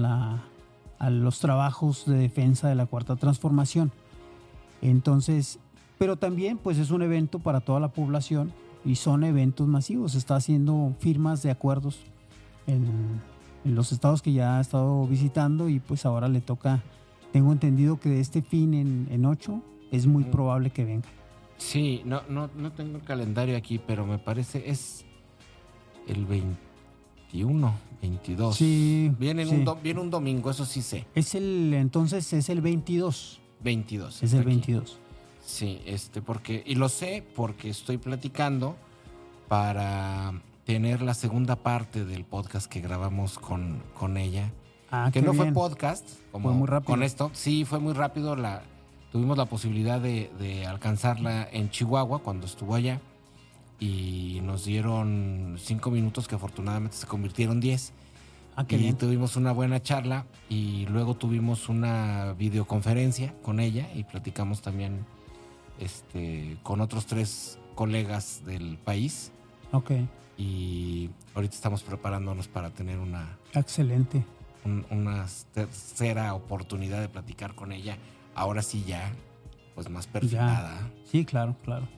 Speaker 2: a los trabajos de defensa de la Cuarta Transformación. Entonces, pero también pues es un evento para toda la población y son eventos masivos. Se está haciendo firmas de acuerdos en los estados que ya ha estado visitando y pues ahora le toca, tengo entendido que de este fin en 8 es muy probable que venga.
Speaker 1: Sí, no tengo el calendario aquí, pero me parece es el 21, 22.
Speaker 2: Sí.
Speaker 1: Viene un domingo, eso sí sé.
Speaker 2: Entonces es el 22.
Speaker 1: 22.
Speaker 2: Es el 22.
Speaker 1: Sí, y lo sé porque estoy platicando para tener la segunda parte del podcast que grabamos con ella. Que no fue podcast, como
Speaker 2: fue muy rápido.
Speaker 1: Con esto. Sí, fue muy rápido. Tuvimos la posibilidad de alcanzarla en Chihuahua cuando estuvo allá y nos dieron 5 minutos que afortunadamente se convirtieron 10.
Speaker 2: Qué bien.
Speaker 1: Tuvimos una buena charla y luego tuvimos una videoconferencia con ella y platicamos también con otros 3 colegas del país.
Speaker 2: Ok.
Speaker 1: Y ahorita estamos preparándonos para tener una tercera oportunidad de platicar con ella. Ahora sí ya, pues más perfilada.
Speaker 2: Ya. Sí, claro.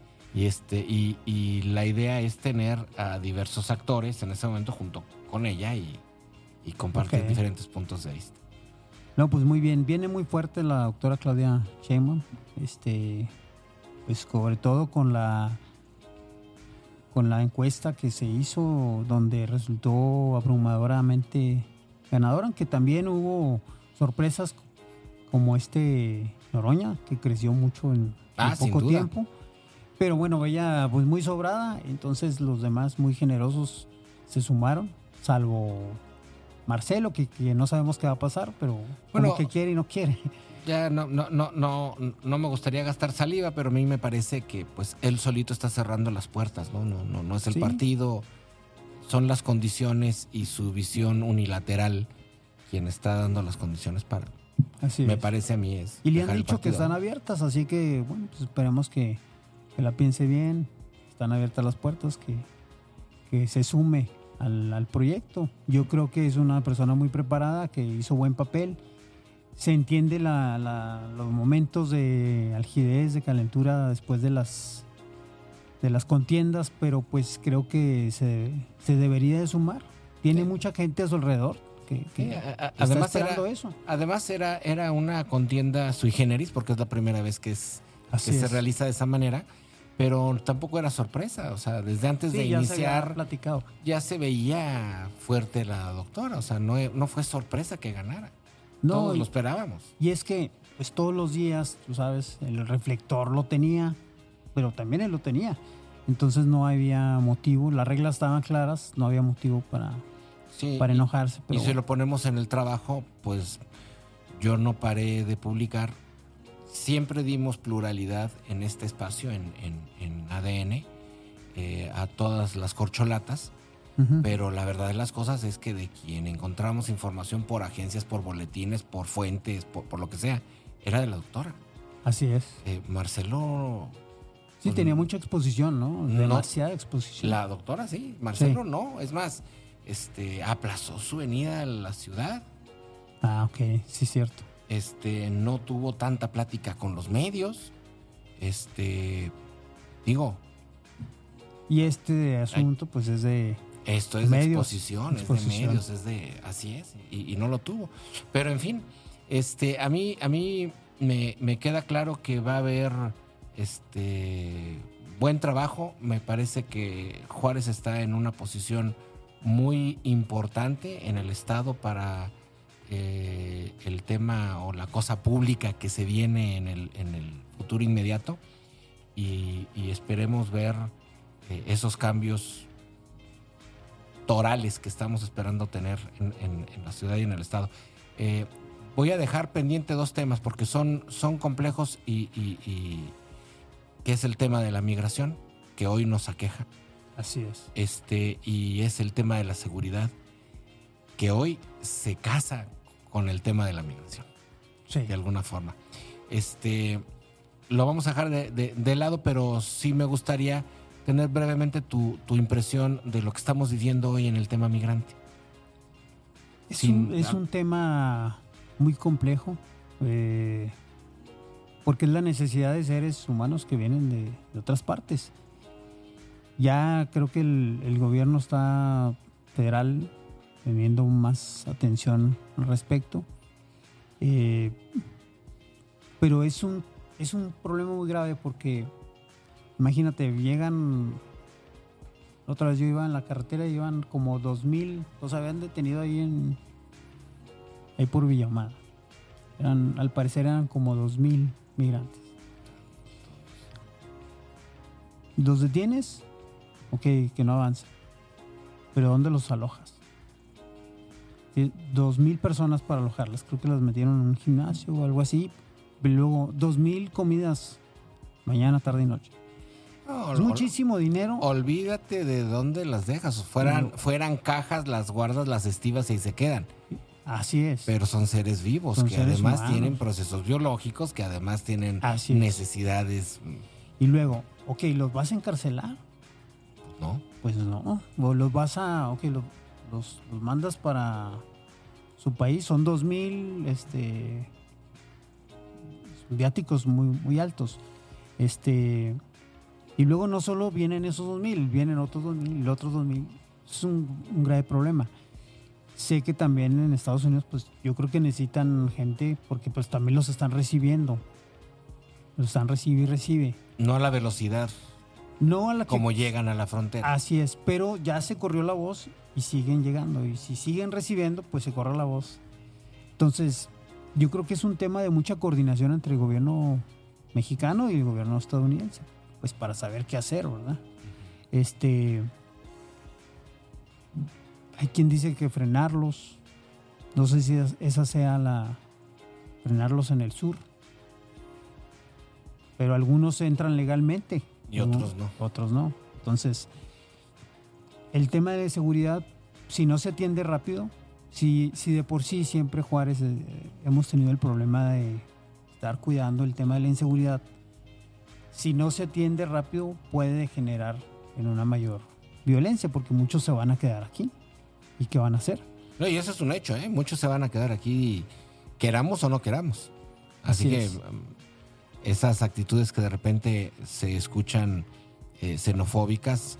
Speaker 1: Y la idea es tener a diversos actores en ese momento junto con ella y compartir diferentes puntos de vista.
Speaker 2: No, pues muy bien. Viene muy fuerte la doctora Claudia Sheinbaum. Pues sobre todo con la encuesta que se hizo, donde resultó abrumadoramente ganadora, aunque también hubo sorpresas como Noroña, que creció mucho en poco tiempo. Pero bueno, ella pues muy sobrada, entonces los demás muy generosos se sumaron, salvo Marcelo, que no sabemos qué va a pasar, pero como que quiere y no quiere.
Speaker 1: Ya no me gustaría gastar saliva, pero a mí me parece que pues él solito está cerrando las puertas, no es el partido, son las condiciones y su visión unilateral quien está dando las condiciones para
Speaker 2: Así
Speaker 1: me
Speaker 2: es.
Speaker 1: parece a mí es.
Speaker 2: Y le han
Speaker 1: dejar el
Speaker 2: dicho que
Speaker 1: partido.
Speaker 2: están abiertas, así que, bueno, pues esperemos que la piense bien. Están abiertas las puertas, que se sume al proyecto. Yo creo que es una persona muy preparada, que hizo buen papel. Se entiende los momentos de algidez, de calentura después de las contiendas, pero pues creo que se debería de sumar. Tiene mucha gente a su alrededor que está
Speaker 1: Además
Speaker 2: esperando eso.
Speaker 1: Además era una contienda sui generis, porque es la primera vez que
Speaker 2: Así
Speaker 1: se
Speaker 2: es.
Speaker 1: realiza de esa manera, pero tampoco era sorpresa. O sea, desde antes de
Speaker 2: Sí, ya se había
Speaker 1: iniciar
Speaker 2: platicado.
Speaker 1: ya se veía fuerte la doctora. O sea, no fue sorpresa que ganara.
Speaker 2: No,
Speaker 1: Todos lo esperábamos.
Speaker 2: Y es que, pues todos los días, tú sabes, el reflector lo tenía, pero también él lo tenía. Entonces no había motivo, las reglas estaban claras, no había motivo para
Speaker 1: Sí,
Speaker 2: enojarse. Pero
Speaker 1: y si lo ponemos en el trabajo, pues yo no paré de publicar. Siempre dimos pluralidad en este espacio, en ADN, a todas las corcholatas.
Speaker 2: Ujú.
Speaker 1: Pero la verdad de las cosas es que de quien encontramos información por agencias, por boletines, por fuentes, por lo que sea, era de la doctora.
Speaker 2: Así es.
Speaker 1: Marcelo...
Speaker 2: Sí,
Speaker 1: pues,
Speaker 2: tenía mucha exposición, ¿no?
Speaker 1: No.
Speaker 2: Demasiada exposición.
Speaker 1: La doctora sí, Marcelo
Speaker 2: Sí.
Speaker 1: no. Es más, aplazó su venida a la ciudad.
Speaker 2: Ah, ok, sí, cierto.
Speaker 1: No tuvo tanta plática con los medios. Digo,
Speaker 2: Y este asunto, pues es de...
Speaker 1: esto es
Speaker 2: Medios,
Speaker 1: de exposición, es de
Speaker 2: exposición.
Speaker 1: medios, así es, y no lo tuvo. Pero en fin, a mí me queda claro que va a haber buen trabajo. Me parece que Juárez está en una posición muy importante en el estado para el tema o la cosa pública que se viene en el futuro inmediato, y esperemos ver esos cambios torales que estamos esperando tener en la ciudad y en el estado. Voy a dejar pendiente dos temas porque son complejos, y que es el tema de la migración, que hoy nos aqueja,
Speaker 2: Así es.
Speaker 1: y es el tema de la seguridad, que hoy se casa con el tema de la migración,
Speaker 2: Sí.
Speaker 1: de alguna forma. Lo vamos a dejar de lado, pero sí me gustaría tener brevemente tu impresión de lo que estamos viviendo hoy en el tema migrante.
Speaker 2: Es un tema muy complejo, porque es la necesidad de seres humanos que vienen de otras partes. Ya creo que el gobierno federal teniendo más atención al respecto, pero es un problema muy grave porque imagínate, llegan... Otra vez yo iba en la carretera y iban como 2,000, los habían detenido ahí por Villahumada. Al parecer eran como 2,000 migrantes. ¿Los detienes? Ok, que no avancen. ¿Pero dónde los alojas? 2,000 personas para alojarlas. Creo que las metieron en un gimnasio o algo así. Y luego 2,000 comidas mañana, tarde y noche.
Speaker 1: No,
Speaker 2: Es muchísimo dinero.
Speaker 1: Olvídate de dónde las dejas. Fueran cajas, las guardas, las estivas y ahí se quedan.
Speaker 2: Así es.
Speaker 1: Pero son seres vivos
Speaker 2: Son
Speaker 1: que
Speaker 2: seres
Speaker 1: además
Speaker 2: humanos.
Speaker 1: tienen procesos biológicos, que además tienen
Speaker 2: Así es.
Speaker 1: necesidades,
Speaker 2: Y luego, ok, ¿los vas a encarcelar?
Speaker 1: ¿no?
Speaker 2: Pues no. O los vas a... Ok, los mandas para su país. Son 2,000 viáticos muy, muy altos. Y luego no solo vienen esos 2,000, vienen otros 2,000 y los otros 2,000. Es un grave problema. Sé que también en Estados Unidos, pues yo creo que necesitan gente porque pues también los están recibiendo. Los están recibe.
Speaker 1: No a la velocidad
Speaker 2: No a la que...
Speaker 1: como llegan a la frontera.
Speaker 2: Así es, pero ya se corrió la voz y siguen llegando. Y si siguen recibiendo, pues se corre la voz. Entonces, yo creo que es un tema de mucha coordinación entre el gobierno mexicano y el gobierno estadounidense. Pues para saber qué hacer, ¿verdad? Hay quien dice que frenarlos. No sé si esa sea frenarlos en el sur. Pero algunos entran legalmente.
Speaker 1: Y otros no.
Speaker 2: Otros no. Entonces, el tema de seguridad, si no se atiende rápido, Si de por sí siempre Juárez hemos tenido el problema de estar cuidando el tema de la inseguridad, si no se atiende rápido puede degenerar en una mayor violencia, porque muchos se van a quedar aquí. ¿Y qué van a hacer?
Speaker 1: No, y eso es un hecho, ¿eh? Muchos se van a quedar aquí, queramos o no queramos. Así que esas actitudes que de repente se escuchan xenofóbicas,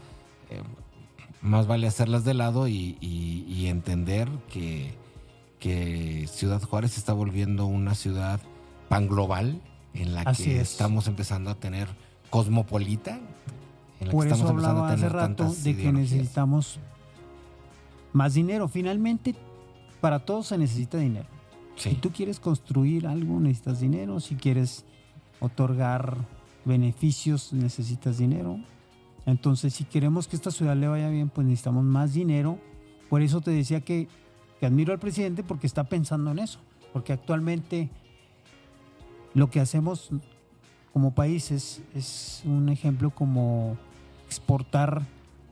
Speaker 1: más vale hacerlas de lado y entender que Ciudad Juárez se está volviendo una ciudad panglobal en la
Speaker 2: Así
Speaker 1: que
Speaker 2: es.
Speaker 1: estamos empezando a tener cosmopolita, en la
Speaker 2: Por
Speaker 1: que
Speaker 2: eso
Speaker 1: estamos empezando
Speaker 2: hablaba
Speaker 1: a
Speaker 2: hace
Speaker 1: tener
Speaker 2: rato
Speaker 1: tantas
Speaker 2: de que
Speaker 1: ideologías.
Speaker 2: necesitamos más dinero. Finalmente, para todos se necesita dinero. Si
Speaker 1: Sí.
Speaker 2: tú quieres construir algo, necesitas dinero. Si quieres otorgar beneficios, necesitas dinero. Entonces, si queremos que esta ciudad le vaya bien, pues necesitamos más dinero. Por eso te decía que admiro al presidente, porque está pensando en eso. Porque actualmente lo que hacemos como país es un ejemplo como exportar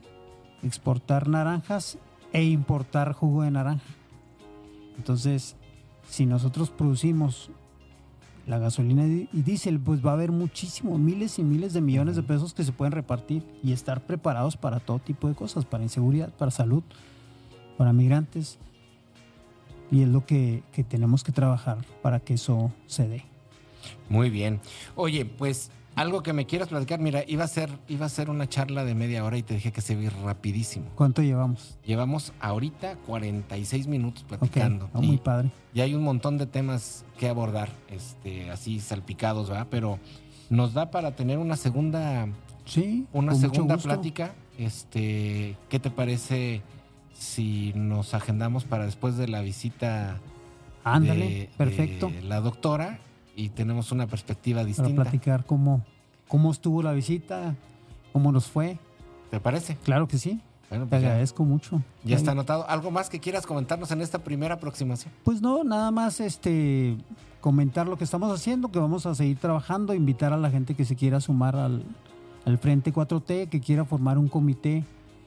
Speaker 2: naranjas e importar jugo de naranja. Entonces, si nosotros producimos la gasolina y diésel, pues va a haber muchísimos, miles y miles de millones de pesos que se pueden repartir y estar preparados para todo tipo de cosas, para inseguridad, para salud, para migrantes. Y es lo que tenemos que trabajar para que eso se dé.
Speaker 1: Muy bien. Oye, pues algo que me quieras platicar. Mira, iba a ser una charla de media hora y te dije que se iba a ir rapidísimo.
Speaker 2: ¿Cuánto llevamos?
Speaker 1: Llevamos ahorita 46 minutos
Speaker 2: Ok,
Speaker 1: platicando.
Speaker 2: muy padre.
Speaker 1: Y hay un montón de temas que abordar, así salpicados, ¿verdad? Pero nos da para tener una segunda
Speaker 2: Sí, con mucho
Speaker 1: segunda
Speaker 2: gusto.
Speaker 1: plática. ¿Qué te parece si nos agendamos para después de la visita
Speaker 2: Ándale, perfecto.
Speaker 1: de la doctora y tenemos una perspectiva
Speaker 2: Para
Speaker 1: distinta?
Speaker 2: platicar cómo estuvo la visita, cómo nos fue.
Speaker 1: ¿Te parece?
Speaker 2: Claro que sí.
Speaker 1: Bueno,
Speaker 2: Te
Speaker 1: pues
Speaker 2: agradezco mucho.
Speaker 1: ya está anotado. ¿Algo más que quieras comentarnos en esta primera aproximación?
Speaker 2: Pues no, nada más comentar lo que estamos haciendo, que vamos a seguir trabajando, invitar a la gente que se quiera sumar al Frente 4T, que quiera formar un comité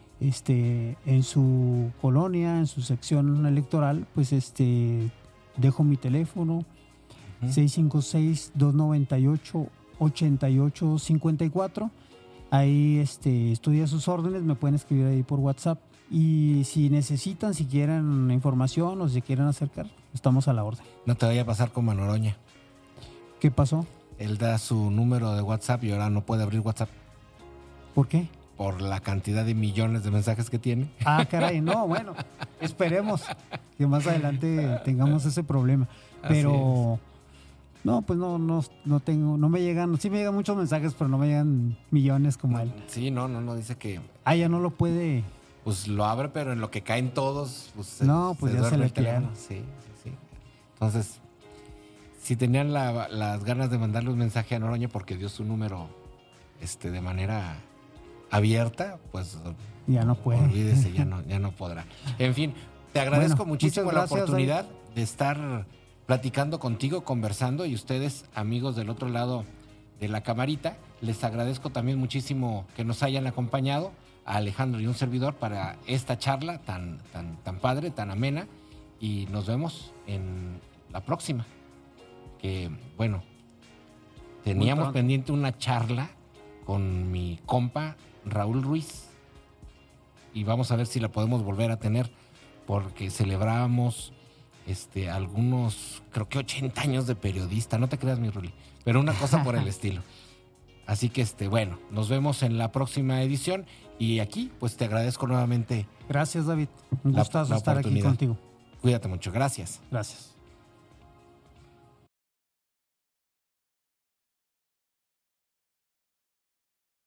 Speaker 2: en su colonia, en su sección electoral, pues dejo mi teléfono 656-298-8854. Ahí estoy a sus órdenes, me pueden escribir ahí por WhatsApp. Y si necesitan, si quieren información o si quieren acercar, estamos a la orden.
Speaker 1: No te vaya a pasar con Manoroña.
Speaker 2: ¿Qué pasó?
Speaker 1: Él da su número de WhatsApp y ahora no puede abrir WhatsApp
Speaker 2: ¿Por qué?
Speaker 1: por la cantidad de millones de mensajes que tiene.
Speaker 2: Ah, caray, no, bueno, esperemos que más adelante tengamos ese problema. Pero no, pues no tengo, no me llegan, sí me llegan muchos mensajes, pero no me llegan millones como él.
Speaker 1: Sí, no, dice que
Speaker 2: Ah, ya no lo puede.
Speaker 1: pues lo abre, pero en lo que caen todos, pues
Speaker 2: No, pues ya
Speaker 1: duerme
Speaker 2: se le
Speaker 1: el teléfono.
Speaker 2: pierde.
Speaker 1: Sí. Entonces, si tenían las ganas de mandarle un mensaje a Noroña porque dio su número de manera abierta, pues
Speaker 2: Ya no puede.
Speaker 1: olvídese, ya no podrá. En fin, te agradezco
Speaker 2: Bueno,
Speaker 1: muchísimo
Speaker 2: muchas
Speaker 1: la
Speaker 2: gracias,
Speaker 1: oportunidad de estar platicando contigo, conversando, y ustedes, amigos del otro lado de la camarita, les agradezco también muchísimo que nos hayan acompañado, a Alejandro y un servidor, para esta charla tan padre, tan amena, y nos vemos en la próxima. Que, bueno, teníamos
Speaker 2: pronto.
Speaker 1: pendiente una charla con mi compa Raúl Ruiz, y vamos a ver si la podemos volver a tener, porque celebramos algunos, creo que 80 años de periodista, no te creas, mi Ruli, pero una cosa por el estilo. Así que bueno, nos vemos en la próxima edición, y aquí pues te agradezco nuevamente.
Speaker 2: Gracias, David. Un
Speaker 1: La
Speaker 2: gustazo estar aquí
Speaker 1: oportunidad.
Speaker 2: contigo.
Speaker 1: Cuídate mucho, gracias.
Speaker 2: Gracias.